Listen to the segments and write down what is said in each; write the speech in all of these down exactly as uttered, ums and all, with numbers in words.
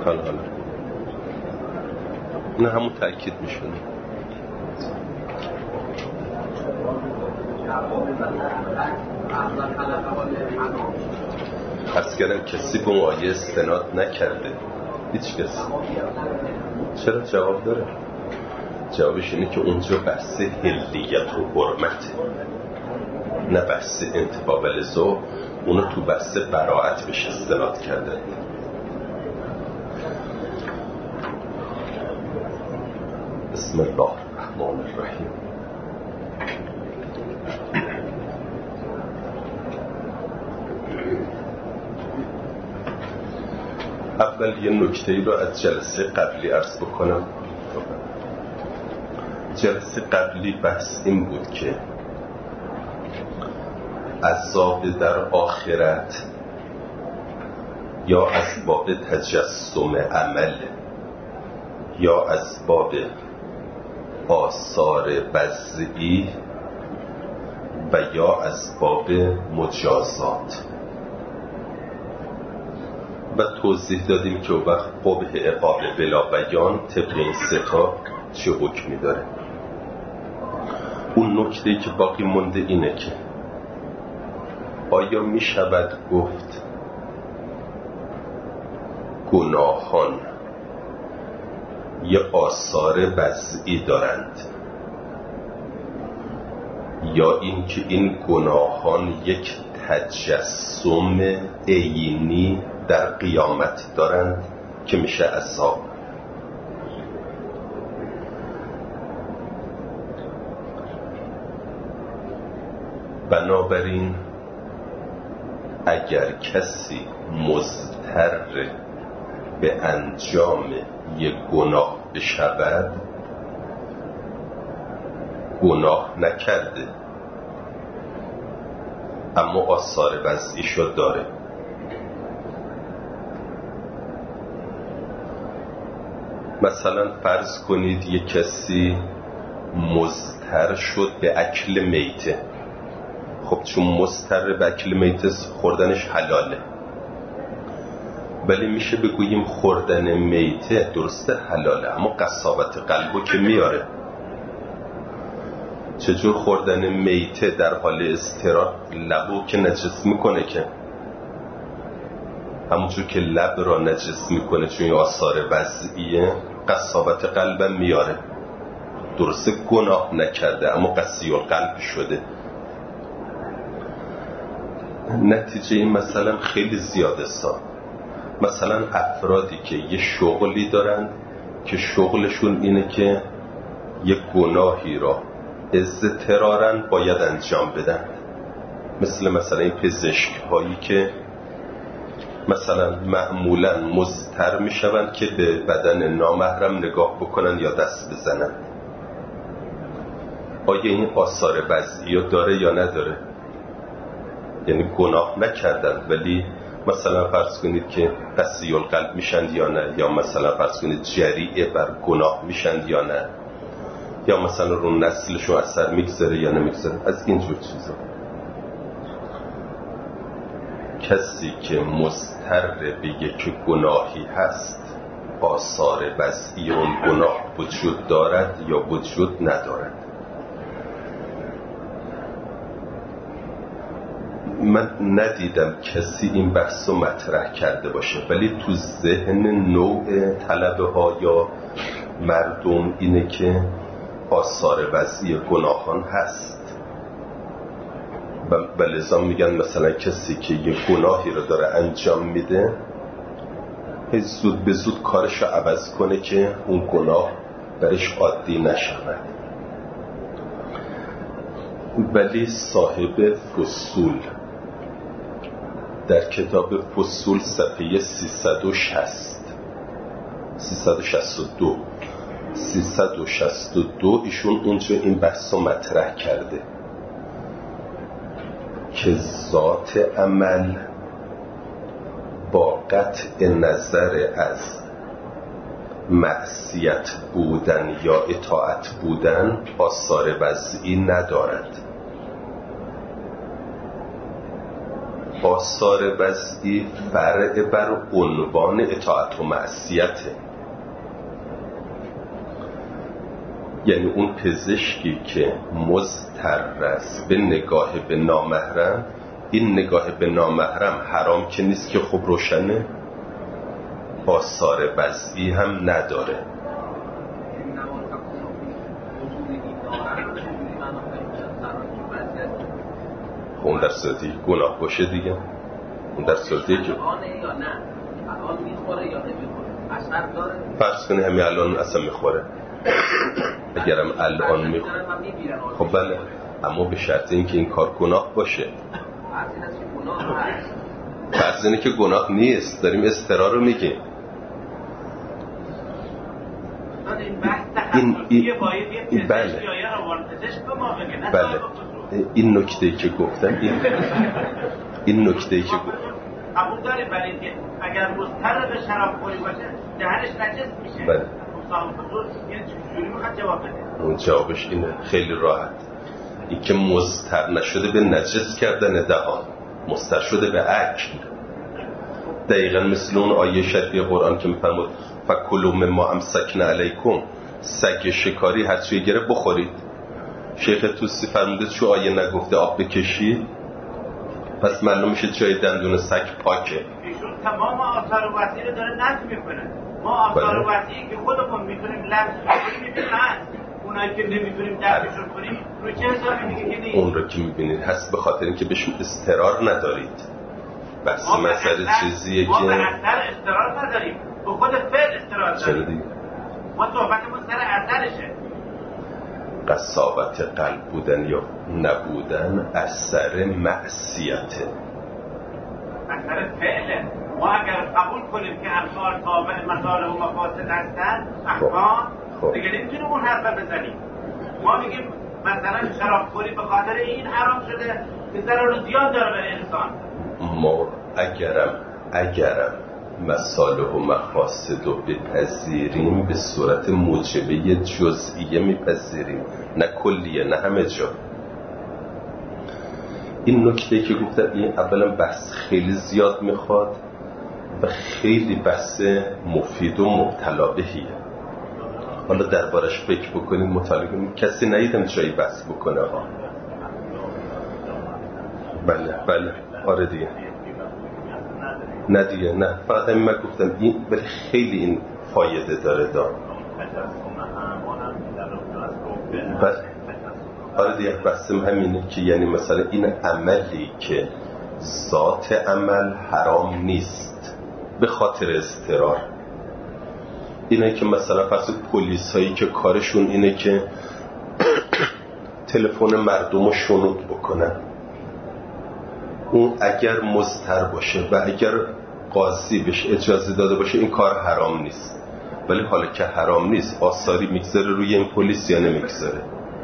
حالا حالا نه همون تأکید میشونه. عرض کردم کسی به اون آیه استناد نکرده، هیچ کسی. چرا؟ جواب داره. جوابش اینه که اونجا بحث حلیت و حرمته، نه بحث انتفاع و لذا. اونو تو بحث براعت بهش استناد کرده. بسم الله الرحمن الرحیم. اول یه نکته‌ای رو از جلسه قبلی عرض بکنم. جلسه قبلی بحث این بود که عذاب در آخرت یا از باب تجسم عمل یا از باب آثار وضعی و یا از باب مجازات، و توضیح دادیم که وقت قبح عقاب بلا بیان طبق این ستا چه حکمی داره. اون نکته‌ای که باقی مونده اینه که آیا می شود گفت گناهان یه آثار وضعی دارند، یا اینکه این گناهان یک تجسم عینی در قیامت دارند که میشه عذاب؟ بنابراین اگر کسی مضطر به انجام یک گناه بشود، گناه نکرده اما آثار وضعی شد داره. مثلا فرض کنید یک کسی مضطر شد به اکل میته. خب چون مضطر به اکل میته خوردنش حلاله، ولی میشه بگوییم خوردن میته درسته حلاله اما قساوت قلبو که میاره. چجور خوردن میته در حال اضطرار لبو که نجس میکنه؟ که همونجور که لب را نجس میکنه چون آثار وضعیه، قساوت قلبم میاره. درسته گناه نکرده اما قسی القلب شده. نتیجه این مثلا خیلی زیاده سا. مثلا افرادی که یه شغلی دارن که شغلشون اینه که یه گناهی را اضطرارن باید انجام بدن، مثل مثلا این پزشک هایی که مثلا معمولا مضطر میشوند که به بدن نامحرم نگاه بکنن یا دست بزنن. آیا این آثار وضعی داره یا نداره؟ یعنی گناه نکردن ولی مثلا فرض کنید که قسی القلب میشند یا نه، یا مثلا فرض کنید جریء بر گناه میشند یا نه، یا مثلا رو نسلشون اثر میگذاره یا نمیگذاره، از اینجور چیزا. کسی که مضطر به یک گناهی هست، آثار وضعی اون گناه وجود دارد یا وجود ندارد. من ندیدم کسی این بحث رو مطرح کرده باشه، ولی تو ذهن نوع طلبه ها یا مردم اینه که آثار وضعی گناهان هست و لذا میگن مثلا کسی که یه گناهی رو داره انجام میده زود به زود کارش رو عوض کنه که اون گناه برش عادی نشود. ولی صاحب فصول در کتاب فصول صفحه سیصد و شصت سیصد و شصت و دو سیصد و شصت و دو ایشون اونجا این بحث رو مطرح کرده که ذات عمل با قطع نظر از معصیت بودن یا اطاعت بودن آثار وضعی ندارد. آثار وضعی فرع بر عنوان اطاعت و معصیته. یعنی اون پزشکی که مضطر است به نگاه به نامحرم، این نگاه به نامحرم حرام که نیست که خب روشنه، آثار وضعی هم نداره. اون در صورتی گناه باشه دیگه، اون در صورتی که فرض کنی همین الان اصلا میخوره، اگرم الان میخوره خب بله، اما به شرط اینکه این کار گناه باشه. فرض اینه که گناه نیست، داریم استرار رو میگیم. این این این بله بله این نکته که گفتم، این این نکته که گفتم قبول داریم، ولی اگر مضطر به شراب خوری باشه دهنش نجس میشه. بله صاحب فضول یعنی چجوری میخواد جواب بده؟ اون جوابش اینه خیلی راحت، این که مضطر نشده به نجس کردن دهان، مضطر شده به اکل. دقیقا مثل اون آیه شریف قرآن که میفرمود فکلوا مما امسکنا علیکم، سگ شکاری هر چی گره بخورید. شیخ توسی فرموده چون آیه نگفته آب بکشید، پس معلوم میشه جای دندون سگ پاکه. ایشون تمام آثار وضعی رو داره نفی میکنه. ما آثار وضعی که خودمون میتونیم لمس کنیم میبینیم هست، اونایی که نمیتونیم دفعشون کنیم رو چه حسابی میگه که نیست؟ اون رو که میبینید هست به خاطر اینکه بهشون استرار ندارید. بس مسئله چیزیه ما که به اثر استرار نداریم، به خود فعل استرار داریم. ما صحبتمون سر اثرشه. قساوت قلب بودن یا نبودن اثر معصیته، اثر فعله. ما اگر قبول کنیم که افعال تابع مصالح و مفاسد هستن احکام، دیگه نمیتونیم اون حرف بزنیم. ما میگیم مثلا شرابخوری به خاطر این حرام شده که ضرر و زیان داره به انسان. ما اگرم اگرم مصالح و مفاسد رو بپذیریم به صورت موجبه جزئیه میپذیریم، نه کلیه، نه همه جا. این نکته که گفتم این اولا بحث خیلی زیاد میخواد و خیلی بحث مفید و مبتلا بهیه. حالا دربارش فکر بکنید، مطالعه کنید. کسی ندیدم جایی بحث بکنه ها. بله بله آره دیگه، نه دیگه نه، فقط همین من گفتم این، ولی خیلی این فایده داره دار. بله آره دیگه، بحثم همینه که یعنی مثلا این عملی که ذات عمل حرام نیست به خاطر اضطرار، اینه که مثلا فرض پلیس هایی که کارشون اینه که تلفن مردم رو شنود بکنن، اون اگر مضطر باشه و اگر قاضی بهش اجازه داده باشه این کار حرام نیست. ولی حالا که حرام نیست آثاری میگذاره روی این پلیس یا نمیگذاره؟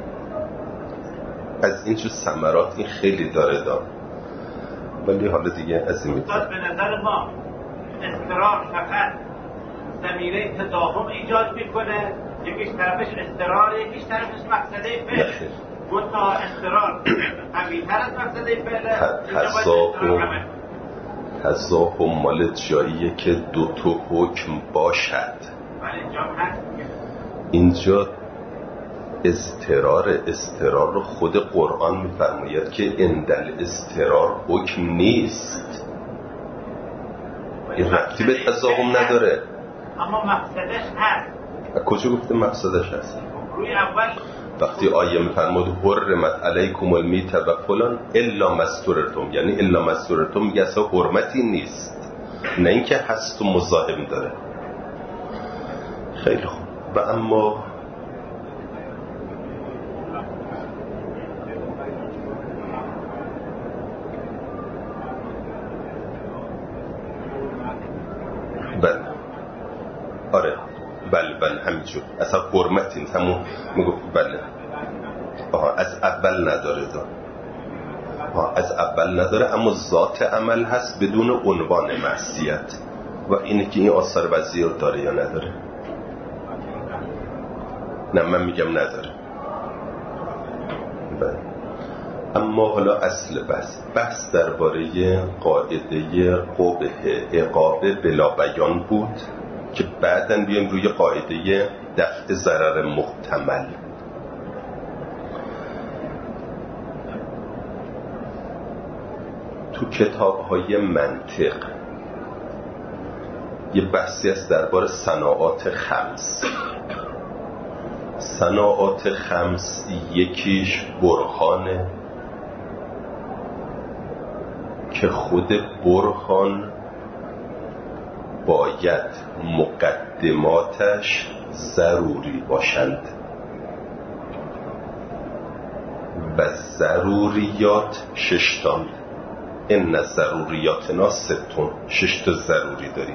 از این چون ثمرات این خیلی داره دار. ولی حالا دیگه از این میتونه به نظر ما اضطرار فقط ضمیره تضاهم ایجاد میکنه، یکیش طرفش اضطرار، یکیش طرفش مقصده فعل. منتها اضطرار قوی‌تر از مقصده فعل. تضاهم مال جاییه که دو تا حکم باشد. اینجا اضطرار اضطرار رو خود قرآن میفرماید که اندل اضطرار حکم نیست. این ربطی به تضاهم نداره. اما مقصدش هست. کجا گفته مقصدش هست؟ روی اول وقتی آیه میفرماد حرمت علیکم المیت و فلان الا مستورتم، یعنی الا مستورتم میگه اصلا حرمتی نیست، نه اینکه هست و مزاحم داره. خیلی خوب. و اما بله آره بله بله همینجور اصلا حرمت نیست، همون میگفت بله آها از اول نداره دا. آها از اول نداره، اما ذات عمل هست بدون عنوان معصیت. و اینه که این آثار وضعی رو داره یا نداره؟ نه من میگم نداره. بله اما حالا اصل بحث بحث درباره قاعده قبح عقاب بلا بیان بود که بعداً بیایم روی قاعده دفع ضرر محتمل. تو کتاب‌های منطق یه بحثی است درباره صناعات خمس. صناعات خمس یکیش برهانه که خود برهان باید مقدماتش ضروری باشند و ضروریات ششتان. این ضروریاتنا ستون، شش تا ضروری داریم،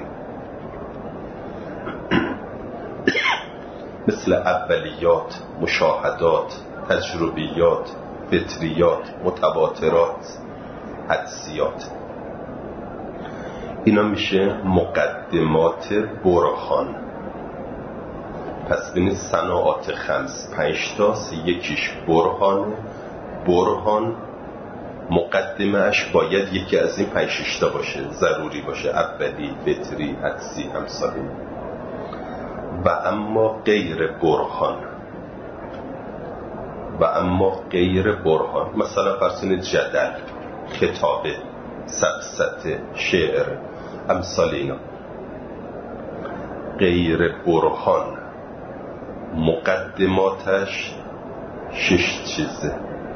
مثل اولیات، مشاهدات، تجربیات، فطریات، متواترات، حدسیات. اینا میشه مقدمات برهان. پس ببینید صناعات خمس پنج تاست، یکیش برهان. برهان مقدمه اش باید یکی از این پنج شش تا باشه، ضروری باشه، اولی، فطری، حدسی، همسالی. و اما غیر برهان و اما غیر برهان مثلا فرسون جدل، خطابه، سفسطه، شعر، امثال اینا. غیر برهان مقدماتش شش چیزه.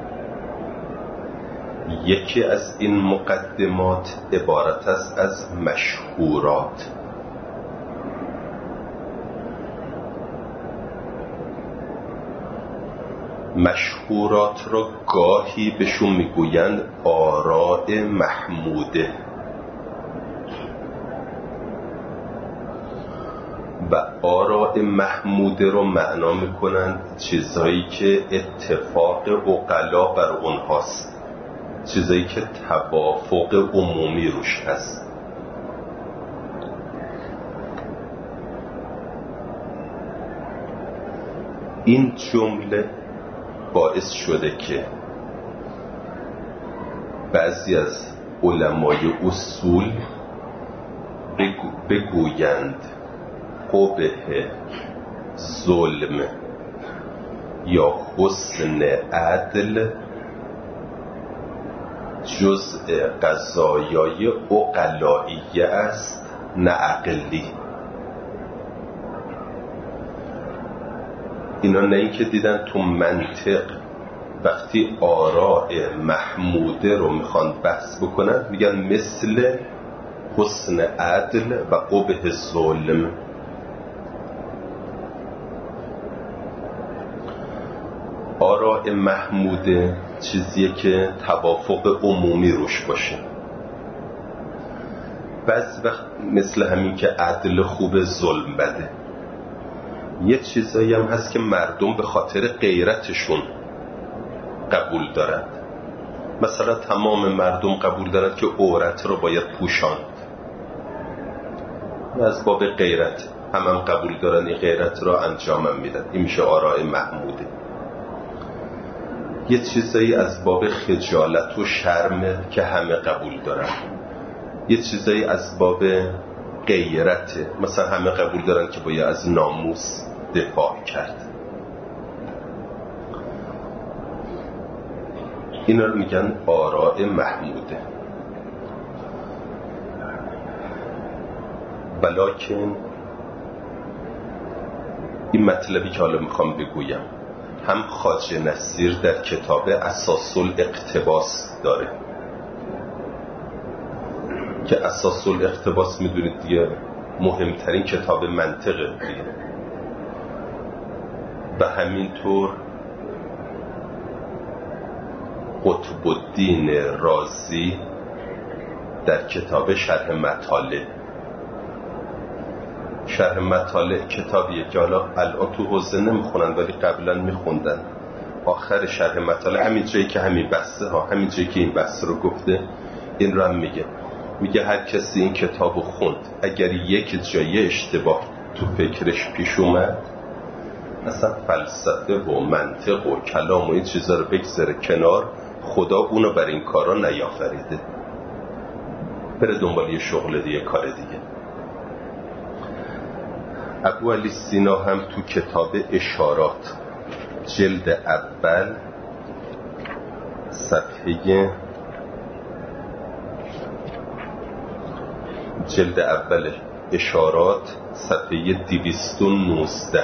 یکی از این مقدمات عبارت است از مشهورات. مشهورات را گاهی بهشون میگویند آراء محموده و آراء محموده رو معنا میکنند چیزهایی که اتفاق عقلا بر اونهاست، چیزایی که توافق عمومی روش هست. این جمله باعث شده که بعضی از علمای اصول بگو بگویند قبح ظلم یا حسن عدل جزء قضایای عقلائیه است، نه عقلی. اینا نه این که دیدن تو منطق وقتی آراء محموده رو میخوان بحث بکنن میگن مثل حسن عدل و قبح ظلم. آراء محموده چیزیه که توافق عمومی روش باشه. بعض وقت مثل همین که عدل خوب ظلم بده. یه چیزایی هم هست که مردم به خاطر غیرتشون قبول دارند. مثلا تمام مردم قبول دارند که عورت رو باید پوشاند، از باب غیرت هم هم قبول دارن این غیرت رو انجام هم میدن. این میشه آراء محموده. یه چیزایی از باب خجالت و شرمه که همه قبول دارن. یه چیزایی از باب غیرته، مثلا همه قبول دارن که باید از ناموس دفاع کرد. اینا رو میگن آراء محموده. ولیکن این مطلبی که حالا میخوام بگویم هم خواجه نصیر در کتاب اساس الاقتباس داره که اساس الاقتباس میدونید دیگه مهمترین کتاب منطقه دیگه، و همینطور قطب الدین رازی در کتاب شرح مطالع. شرح مطالع کتابیه که حالا الان تو حوزه نمیخونن ولی قبلا میخوندن. آخر شرح مطالع همین جایی که همین بحثه ها همین جایی که این بحث رو گفته این رو هم میگه. میگه هر کسی این کتاب رو خوند اگر یک جایی اشتباه تو فکرش پیش اومد، اصلا فلسفه و منطق و کلام و این چیزا رو بگذاره کنار، خدا اونو بر این کارا نیافریده، بره دنبال یه شغل دیگه، کار دیگه. ابو علی سینا هم تو کتاب اشارات جلد اول صفحه جلد اول اشارات صفحه دویست و نوزده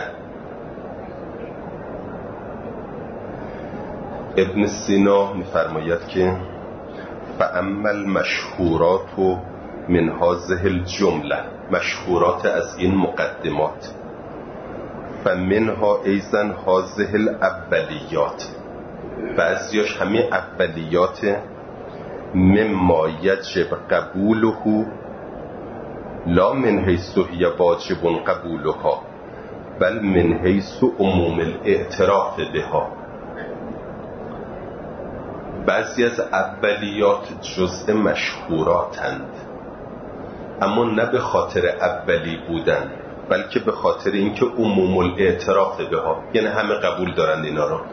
ابن سینا می‌فرماید که فاما المشهورات من هذه الجمله، مشهورات از این مقدمات، فمنها ایضا هذه الاولیات، بعضیاش همین اولیات، مما یجب قبوله لا من حیث هی واجب قبولها بل من حیث عموم الاعتراف بها. بعضی از اولیات جزء مشهوراتند، اما نه به خاطر اولی بودن، بلکه به خاطر اینکه عموم الاعتراف بها، یعنی همه قبول دارند اینا رو.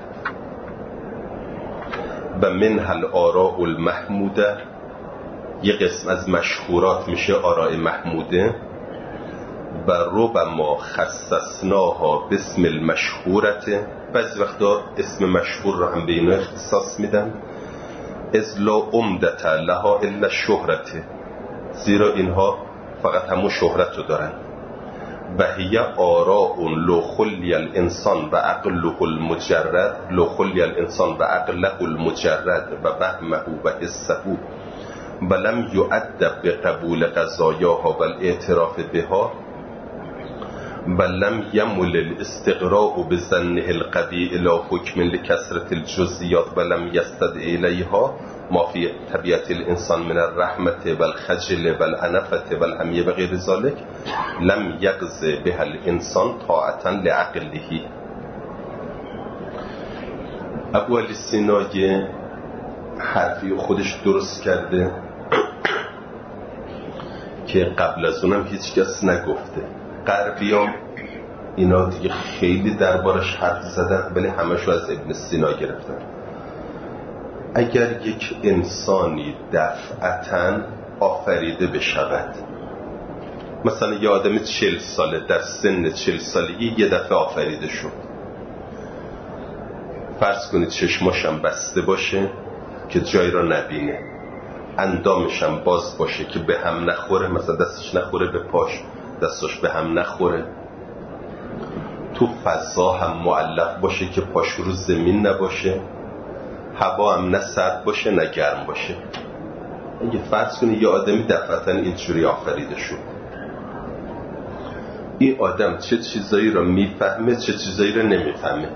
و من هل آراء المحموده، یه قسم از مشهورات میشه آراء محموده. و ربما خصصناها باسم المشهورته، بعضی وقتا اسم مشهور رو هم به اینا اختصاص میدن. اذ لا عمدة لها الا شهرته، زیرا اینها فقط همون شهرت رو دارن. و هی آراء لو خلی الانسان و عقله المجرد، لو خلی الانسان و عقله المجرد و وهمه و حسه ولم یؤدب بقبول قضایاها و الاعتراف بها ولم یمل الاستقراء بظنه القوی الى حکم لکثرة الجزئیات ولم یستدعی الیها ما فی طبیعت الانسان من الرحمت والخجل والعنفت والحمیه و غیر ذلك لم یقض به الانسان طاعتا لعقله. ابو علی سینا یه حرفی خودش درست کرده که قبل از اونم هیچ کس نگفته. غربیام اینا دیگه خیلی دربارش حرف زدن، ولی همشو از ابن سینا گرفتن. اگر یک انسانی دفعتاً آفریده بشود، مثلا یه آدم چل ساله در سن چل سالگی یه دفعه آفریده شد، فرض کنید چشماشم بسته باشه که جایی را نبینه، اندامشم باز باشه که به هم نخوره، مثلا دستش نخوره به پاش، دستش به هم نخوره، تو فضا هم معلق باشه که پاش رو زمین نباشه، هوا هم نه سرد باشه نه گرم باشه. اگه فرض کنید یه آدمی دفعتاً اینجوری آفریده شد، این آدم چه چیزایی را میفهمه چه چیزایی را نمیفهمه؟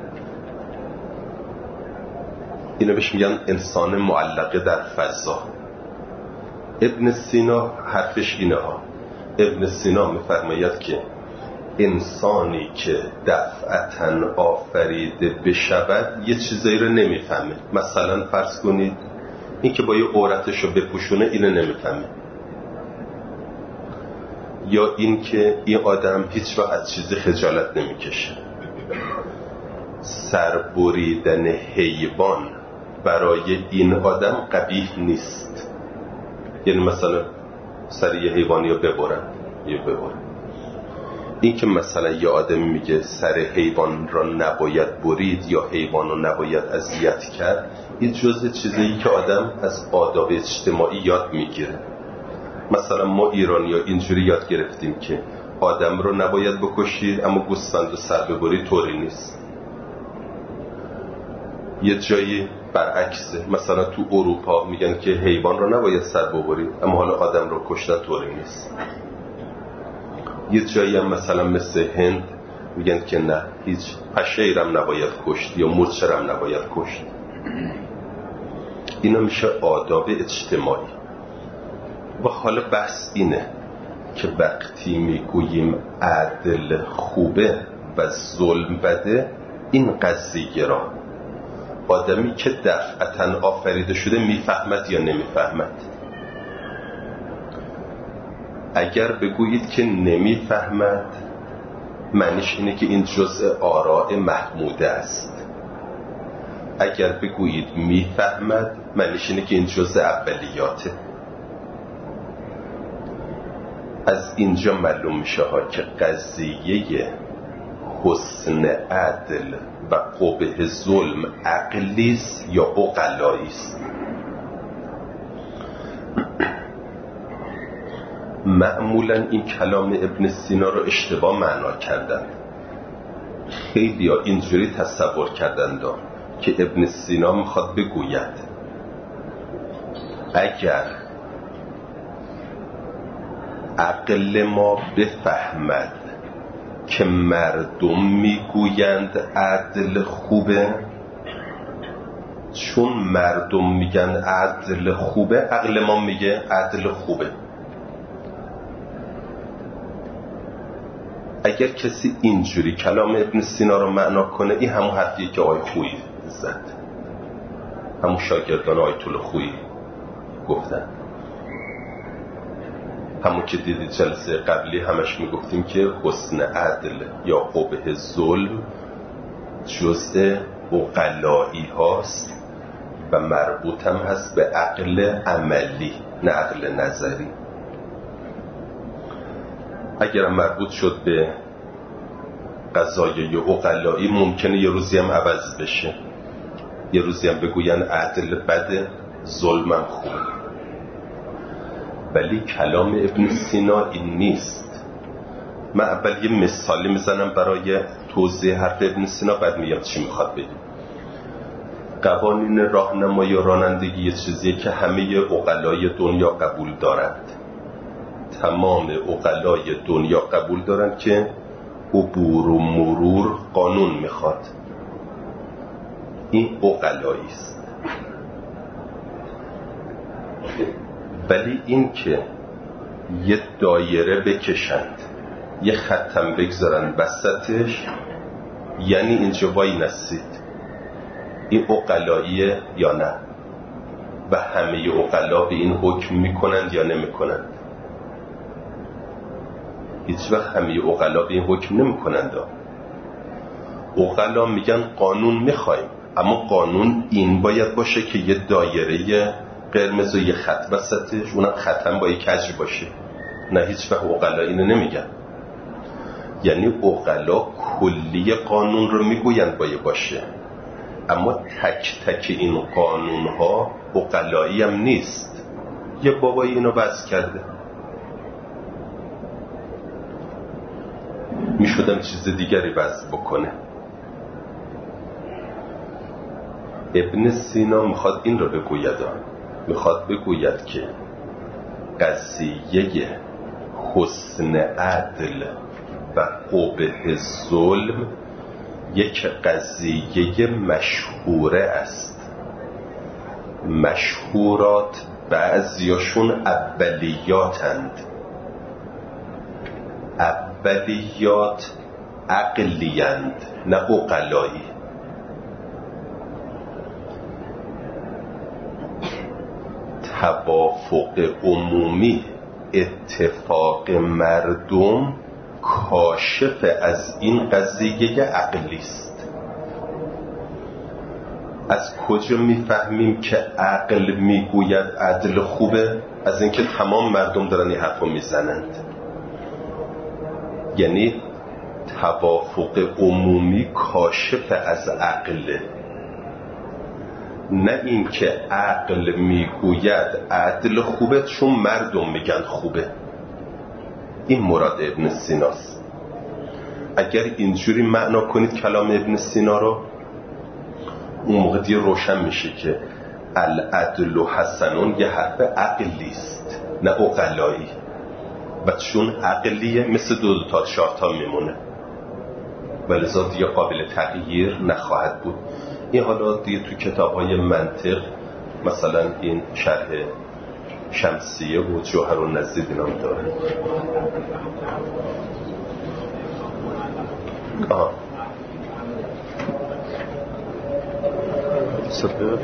اینو بهش میگن انسان معلقه در فضا. ابن سینا حرفش اینه ها. ابن سینا میفرماید که انسانی که دفعتاً آفریده بشود یه چیزایی رو نمیفهمه. مثلا فرض کنید این که با یه عورتش رو بپوشونه اینو نمیفهمه، یا این که این آدم هیچ وقت از چیزی خجالت نمیکشه. سربریدن حیوان برای این آدم قبیح نیست، یعنی مثلا سر یه حیوانی رو ببرن یا ببرن. این که مثلا یه آدم میگه سر حیوان را نباید برید یا حیوان را نباید اذیت کرد، این جزء چیزی که آدم از آداب اجتماعی یاد میگیره. مثلا ما ایرانی ها اینجوری یاد گرفتیم که آدم رو نباید بکشید اما گوسفند رو سر ببرید طوری نیست. یه جایی برعکسه، مثلا تو اروپا میگن که حیوان رو نباید سر ببرید اما حالا آدم رو کشتن طوری نیست. یه جایی هم مثلا مثل هند میگن که نه، هیچ پشه‌ایرم نباید کشت یا مرچرم نباید کشت. اینا میشه آداب اجتماعی. و حالا بحث اینه که وقتی میگوییم عدل خوبه و ظلم بده، این قضیه را آدمی که دفعتاً آفریده شده میفهمد یا نمیفهمد؟ اگر بگویید که نمیفهمد، معنیش اینه که این جزء آراء محموده است. اگر بگویید میفهمد، معنیش اینه که این جزء اولیاته. از اینجا معلوم میشه ها که قضیه حسن عدل و قبح ظلم عقلیست یا عقلاییست. معمولا این کلام ابن سینا رو اشتباه معنا کردن. خیلی ها اینجوری تصور کردند که ابن سینا میخواد بگوید اگر عقل ما بفهمد که مردم میگویند عدل خوبه، چون مردم میگن عدل خوبه، عقل ما میگه عدل خوبه. اگر کسی اینجوری کلام ابن سینا رو معنا کنه، این همون حرفیه که آقای خویی زد، همون شاگردان آیت الله خویی گفتن، همون که دیدید جلسه قبلی همش میگفتیم که حسن عدل یا قبح ظلم جزء عقلایی هاست و مربوط هم هست به عقل عملی، نه عقل نظری. اگر مربوط شد به قضایای عقلایی، ممکنه یه روزی هم عوض بشه، یه روزی هم بگوین عدل بده، ظلمم خوبه. ولی کلام ابن سینا این نیست. من اول یه مثالی میزنم برای توضیح حرف ابن سینا، بعد میگم چی میخواد بگه. قوانین راهنمایی و رانندگی یه چیزیه که همه عقلای دنیا قبول دارند. تمام عقلای دنیا قبول دارند که عبور و مرور قانون میخواد. این عقلایی است. ولی این که یه دایره بکشند، یه خطم بگذارن وسطش، یعنی اینجا وای نستید، این عقلاییه یا نه؟ و همه عقلا به این حکم میکنند یا نمیکنند؟ هیچ وقت همه عقلا به این حکم نمیکنند. عقلا میگن قانون میخوایم، اما قانون این باید باشه که یه دایره قرمز و یه خط وسطش، اونم خطم با یه کج باشه. نه، هیچ وقت عقلا اینو نمیگن. یعنی عقلا کلی قانون رو میگویند باید باشه، اما تک تک این قانون ها عقلایی هم نیست. یه بابایی اینو وضع کرده، میشدم چیز دیگری وضع بکنه. ابن سینا میخواد این رو بگوید، میخواد بگوید که قضیه حسن عدل و قبح ظلم یک قضیه مشهوره است. مشهورات بعضیاشون اولیاتند. اولیات عقلیند، نه عقلایی. توافق عمومی، اتفاق مردم کاشف از این قضیه عقلی است. از کجا میفهمیم که عقل میگوید عدل خوبه؟ از اینکه تمام مردم دارن این حرفو میزنند. یعنی توافق عمومی کاشف از عقله، نه این که عقل میگوید عدل خوبه چون مردم میگن خوبه. این مراد ابن سیناست. اگر اینجوری معنا کنید کلام ابن سینا رو، اون موقع دیگه روشن میشه که العدل و حسنون یه حرف عقلیست، نه عقلایی. و چون عقلیه مثل دو دو تا چهار تا میمونه، ولذا دیگه قابل تغییر نخواهد بود. این حالا دیگه تو کتاب‌های منطق، مثلا این شرح شمسیه و جوهر و نزید اینا هم داره. آها سبب